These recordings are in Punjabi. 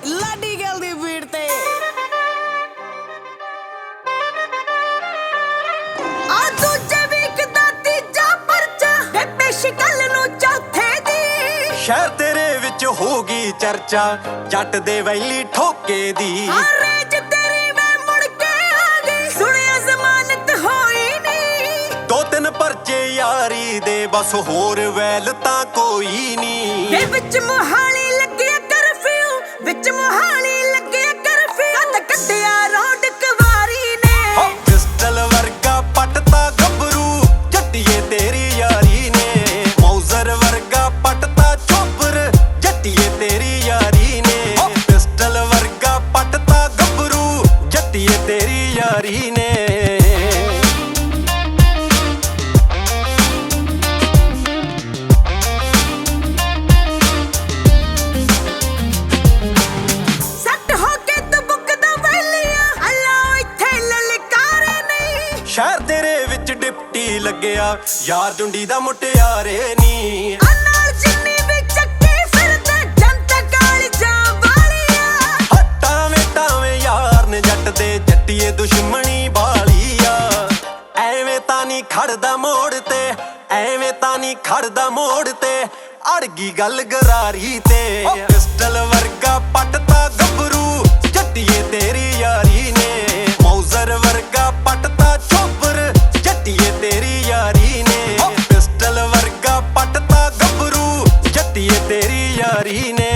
ਲਾਡੀ ਗੱਲ ਦੀ ਬੀੜ ਤੇ ਆ ਦੂਜੇ ਵੀਕ ਦਾ ਤੀਜਾ ਪਰਚਾ ਬੇਬੇ ਸ਼ਕਲ ਨੂੰ ਚੌਥੇ ਦੀ ਸ਼ਹਿਰ ਤੇਰੇ ਵਿੱਚ ਹੋਗੀ ਚਰਚਾ ਜੱਟ ਦੇ ਵੈਲੀ ਠੋਕੇ ਦੀ ਰੇਜ ਤੇਰੀ ਵੇ ਮੁੜ ਕੇ ਆ ਗਈ ਸੁਣਿਆ ਜ਼ਮਾਨਤ ਹੋਈ ਨੀ ਦੋ ਤਿੰਨ ਪਰਚੇ ਯਾਰੀ ਦੇ ਬਸ ਹੋਰ ਵੈਲ ਤਾਂ ਕੋਈ ਨੀ ਵੇ ਵਿੱਚ ਮੋਹਾਲੀ ਲੱਗਿਆ ਕਰਫਿਊ ਵਿੱਚ ਮੋਹਾਲੀ ਲੱਗਿਆ ਕਰਫਿਊ ਕੱਢ ਕੱਢਿਆ ਰੌਂਡ ਕੁਵਾਰੀ ਨੇ ਪਿਸਟਲ ਵਰਗਾ ਪੱਟ ਤਾਂ ਗੱਭਰੂ ਜੱਟੀਏ ਤੇਰੀ ਯਾਰੀ ਨੇ ਮੌਜ਼ਰ ਵਰਗਾ ਪੱਟ ਤਾਂ ਚੋਬਰ ਜੱਟੀਏ ਤੇਰੀ ਯਾਰੀ ਨੇ ਪਿਸਟਲ ਵਰਗਾ ਪੱਟ ਤਾਂ ਗੱਭਰੂ ਜੱਟੀਏ ਤੇਰੀ ਯਾਰੀ ਨੇ ਸੱਟ ਹੋ ਕੇ ਤੂੰ ਬੁੱਕਦਾ ਵੈਲੀਆ ਅੱਲਾ ਇੱਥੇ ਲਲਕਾਰੇ ਨਹੀਂ ਸ਼ਹਿਰ ਤੇਰੇ ਵਿੱਚ ਡਿਪਟੀ ਲੱਗਿਆ ਯਾਰ ਜੁੰਡੀ ਦਾ ਮੁਟਿਆਰੇ ਨੀ ਆ ਨਾਲ ਜਿੰਨੀ ਵੀ ਚੱਕੀ ਫਿਰਦੇ ਜਨਤਾ ਕਾਲੀ ਜਾਂ ਵਾਲੀਆ ਹਟਾਵੇਂ ਯਾਰ ਨੇ ਜੱਟ ਦੇ ਜੱਟੀਏ ਦੁਸ਼ਮਣੀ ਬਾਲੀਆ ਐਵੇਂ ਤਾਂ ਨਹੀਂ ਖੜਦਾ ਮੋੜ ਤੇ ਐਵੇਂ ਤਾਂ ਨਹੀਂ ਖੜਦਾ ਮੋੜ ਤੇ ਅੜ ਗਈ ਗੱਲ ਗਰਾਰੀ ਤੇ ਪਿਸਟਲ ਵਰਗਾ ਪੱਟ ਤਾਂ ਗੱਭਰੂ ਜੱਟੀਏ ਤੇਰੀ ਯਾਰੀ ਨੇ ਮੌਜ਼ਰ ਵਰਗਾ ਪੱਟ ਤਾਂ ਚੋਬਰ ਜੱਟੀਏ ਤੇਰੀ ਯਾਰੀ ਨੇ ਪਿਸਟਲ ਵਰਗਾ ਪੱਟ ਤਾਂ ਗੱਭਰੂ ਜੱਟੀਏ ਤੇਰੀ ਯਾਰੀ ਨੇ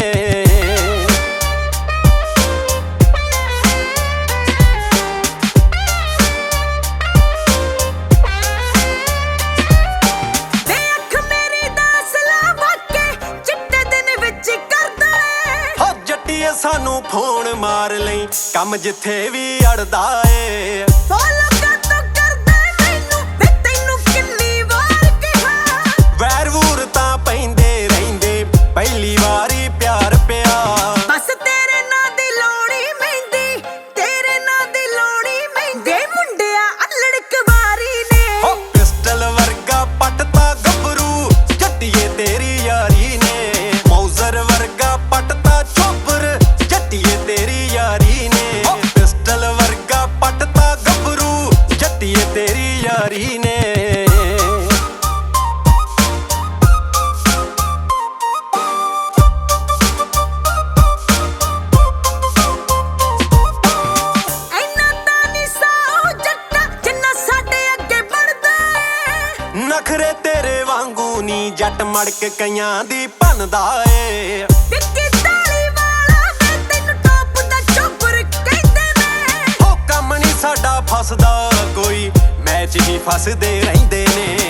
ਵੇ ਅੱਖ ਮੇਰੀ ਦਾ ਅਸਲਾ ਵਾਕੇ ਚਿੱਟੇ ਦਿਨ ਵਿੱਚ ਕਰਦਾ ਏ ਹੋ ਜੱਟੀਏ ਸਾਨੂੰ ਫੋਨ ਮਾਰ ਲਈ ਕੰਮ ਜਿੱਥੇ ਵੀ ਅੜਦਾ ਏ ਫੋਲੋ ਕਰ ਕਰਦਾ ਮੈਨੂੰ ਵੇ ਤੈਨੂੰ ਕਿੰਨੀ ਵਾਰ ਕਿਹਾ ਵੈਰ ਵੂਰ ਤਾਂ ਪੈਂਦੇ ਰਹਿੰਦੇ ਪਹਿਲੀ ਵਾਰੀ ਪਿਆਰ ਪਿਆ ਬਸ ਤੇਰੇ ਨਾਂ ਦੀ ਲੋੜੀ ਮਹਿੰਦੀ ਤੇਰੇ ਨਾਂ ਦੀ ਲੋੜੀ ਮਹਿੰਦੀ ਵੇ ਮੁੰਡਿਆ ਅਲੜ ਕੁਵਾਰੀ ਨੇ ਹੋ ਪਿਸਟਲ ਵਰਗਾ ਪੱਟ ਤਾਂ ਗੱਭਰੂ ਜੱਟੀਏ ਤੇਰੀ ਯਾਰੀ ਨੇ ਮੌਜ਼ਰ ਵਰਗਾ ਪੱਟ ਤਾਂ ਚੋਬਰ ਜੱਟੀਏ ਤੇਰੀ ਯਾਰੀ ਨੇ ਪਿਸਟਲ ਵਰਗਾ ਪੱਟ ਤਾਂ ਗੱਭਰੂ ਜੱਟੀਏ ਤੇਰੀ ਯਾਰੀ ਨੇ ਇੰਨਾ ਤਾਂ ਨਹੀਂ ਸਾਊ ਜੱਟਾ ਜਿੰਨਾ ਸਾਡੇ ਅੱਗੇ ਵੜਦਾ ਏ ਨਖਰੇ ਤੇਰੇ ਵਾਂਗੂ ਨੀ ਜੱਟ ਮੜਕ ਕਈਆਂ ਦੀ ਭੰਨਦਾ ਏ ਵਿੱਕੀ ਤਾਲੀ ਵਾਲਾ ਵੇ ਤੈਨੂੰ ਟੋਪ ਦਾ ਚੋਬਰ ਕਹਿੰਦੇ ਨੇ ਉਹ ਕੰਮ ਨੀ ਸਾਡਾ ਫਸਦਾ ਕੋਈ ਮੈਚ ਹੀ ਫਸਦੇ ਰਹਿੰਦੇ ਨੇ